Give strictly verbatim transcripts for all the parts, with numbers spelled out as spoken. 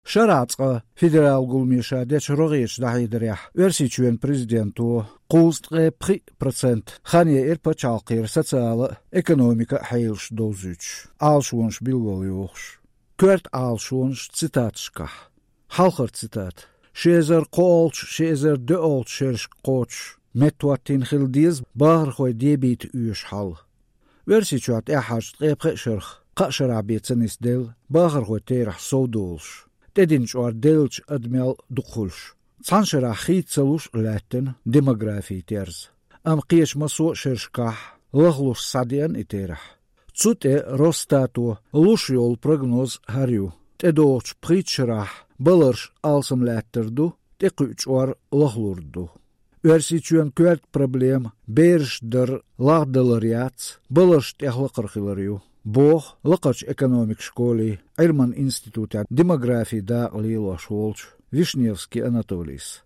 شرعت فيدرال قلميشا ديش رغيش دحيدريح ورسيچوين بريزيدنتو قوزتغي بخي برسنت خانية إير بچالقير سوциалы экономика حيلش دوزوچ алшуонш билголюخш كورت алшуонш цитатшках халхар цитат شيزر قولش شيزر دولش شرش قوش متواتين خلديز باهر خوي ديبيت اوش حال ورسيچوات احاج تقيب شرخ قاشر عبيتسنس ديل باهر خوي تيرح سودولش تدينش وار ديلش ادميل دخولش تانشرا خيتسلوش لاتن ديموغرافي تيرز ام قيش مسو شرشكاح لغلوش ساديان اتيرح تسوتي روستاتو لوش يول прогноз هاريو تدوش بريتشراح بلرش алсым لاتردو تقوش وار لغلوردو ورسيچوان كورت проблем بيرش در لاغدلريات بلرش تخلقرخلريو بوخ لقاش экономик школе Ирман института демографии да Лила Шолч Вишневский Анатолийс.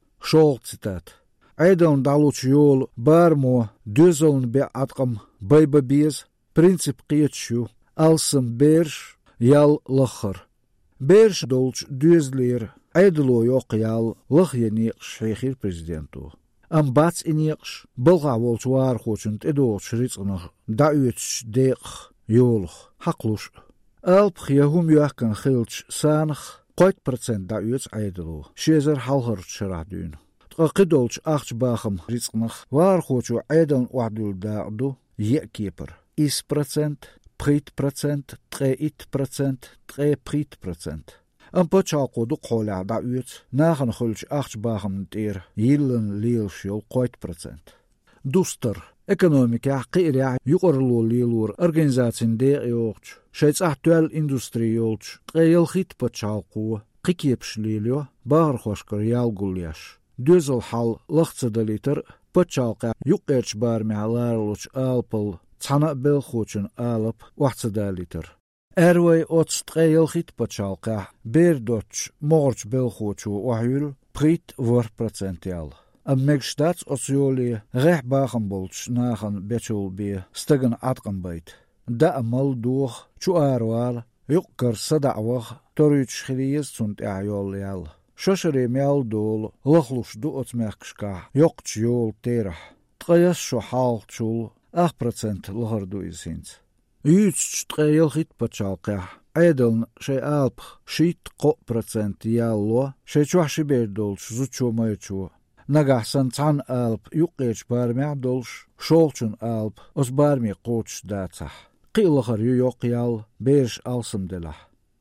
Шол цитат. Айдан далуч йол бармо дюзелн бе аткам байбабиз принцип қиетшу алсым берш ял лахар. Берш долч дюзлер айдыло йоқ ял лах яни шейхир президенту. Амбац инекш былға волч вар хочунд эдолч рицнах да үтш деқ يولخ حقلوش ألب خيهم يحكن خيلش سانخ قويت برسنت دا يوتس عيدلو شيزر حالهر شرع دون تقيدولش أخش باخم رزقنخ وار خوشو عيدن وعدول داعدو يأكيبر إس برسنت بريت برسنت تقيت برسنت تقي بريت برسنت أم بچاقو دو قولع دا يوتس ناخن خلش أخش باخم نتير يلن ليلش يول قويت برسنت دوستر экономика قيريع يقرلو ليلور организацин ديق يوغش شايتس احتوال اندستري يولش تغيل خيت بچالقو قيكيبش ليليو باغر خوشكر يالغولياش دوزل حال لخصد ليتر بچالقا يقيرش بارمي لارلوش آلبل تانا بلخوچن آلب وحصد ليتر اروي اوتس تغيل خيت بچالقا بيردوش مغرش بلخوچو وحيول بريت ور процентيال Am megstaats osjoli recht bagen bolts nagen betjol be stegen atgenbeit. Da amal door chu arwal yukker sadawag toruch khlies sunt ayol yal. Shoshre meal dol lochlus du otsmerkska yokch yol terah. Tqayas sho halchul eight percent lohardu isins. Yuch tqayel hit pachalqa Айдан шей алп шит ко процент ялло шей чваши бердолч зучо майчу Нагасан цан алп юқеч бармя долш шолчун алп ос барми коч дацах қилхар юйоқ ял берш алсым дела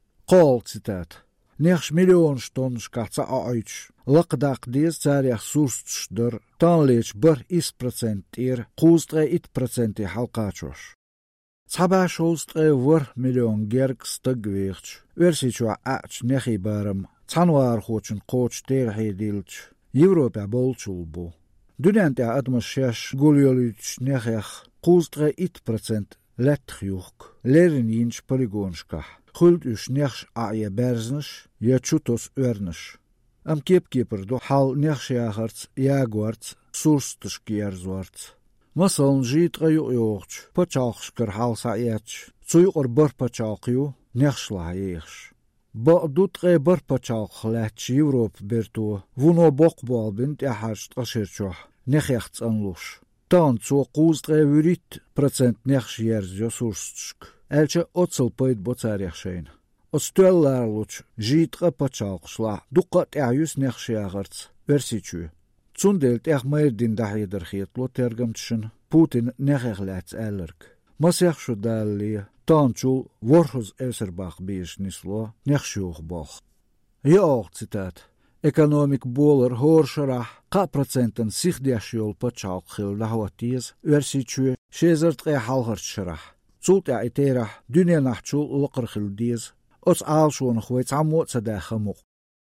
қол цитат нехш миллион штон шкаца айч лақдақ дез царях сурстдер танлеч бір is процент ир қустре ит проценти халқачош Цаба шолстре вор миллион герк стагвеч версичуа ач нехи барам цанвар хочун коч терхи дилч Европа болчулбу. Дунянте атмосферш гулиолич нехех қустре ит процент летхюк. Лерин инч полигоншка. Хулд уш нехш ае берзнеш, ячутос өрнеш. Am кепкепер до хал нехшяхарц ягварц сурстышкиерзварц. Масалн житра юйорч, пачалхшкер халса яч. Цуйор бар пачалхю нехшла ехш. Ба дутре бар пачалх лач Европ берту. Вуно бокбал бинт яхарш ташерчо. Нехяхц анлуш. Тан цо қустре вюрит процент нехшьерзё сурстшк. Элче оцел пайд боцаряхшейн. Остуэлларлуч житра пачалхшла. Дукат яюс нехшягарц. Версичу. Цундelt эх майрдин дахидерхитло тергамтшин. Путин нехехлац элерк. Масяхшу далли. Танчул ворхуз эсербах биш нисло нехшух бах. Яох цитат. Экономик болер хоршарах ка процентен сихдяшьол пачалхил лахватиз версичу шезертре халхарчрах. Цулт я итерах дюненахчул лоқрхилдиз оц алшон хвейц амо цадахамуq.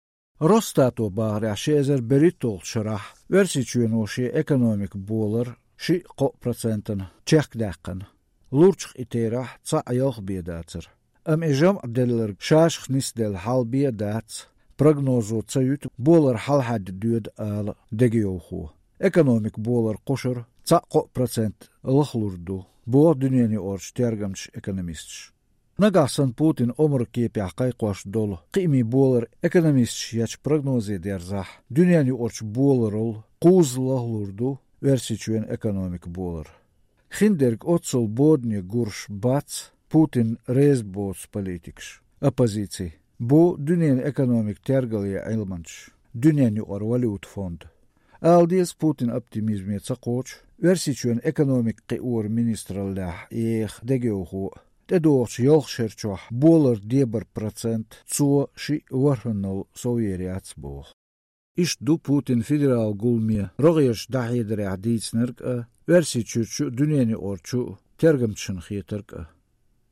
Ростато багря шезер беритол шрах версичу ноши экономик болер ши ко процентен чекдакан. Лурчх итерах ца айох бедацер. Am ijam abdeller шашх нисдел хал бедац. Прогнозу цают болер халхад дюд ал дегиоху. Экономик болер кошер ца ко процент лахлурду. Бо дуньяни орч тергамч экономистш. Nagahsan Putin omur kepyah qayqwaş dolu. Qimi bolar ekonomist yaç prognozi derzah. Dünyani orç bolarol quzlahlurdu versiçuen ekonomik bolar. Hinderg otsol bodni gurş bats Putin rezbots politikš. Opozicija. Bu dünyanın ekonomik tergalıya ilmanç. Dünyanın or valuta fondu. Aldies Putin optimizmi tsaqoç. Versiçuen ekonomik qiur ministrallah ih degeuhu. Tedoç yolşerçoh bolar debar procent co şi varhanol sovieriats boh. İş du Putin federal gulmiye roğyaş dahidere aditsnerg versiçuçu dünyanı orçu tergamçın xieterg